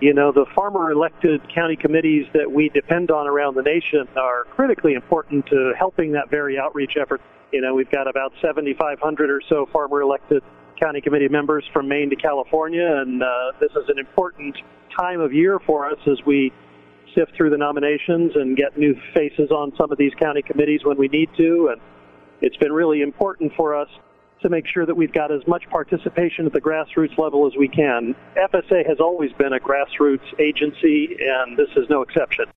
You know, the farmer-elected county committees that we depend on around the nation are critically important to helping that very outreach effort. You know, we've got about 7,500 or so farmer-elected county committee members from Maine to California, and this is an important time of year for us as we sift through the nominations and get new faces on some of these county committees when we need to. And it's been really important for us to make sure that we've got as much participation at the grassroots level as we can. FSA has always been a grassroots agency, and this is no exception.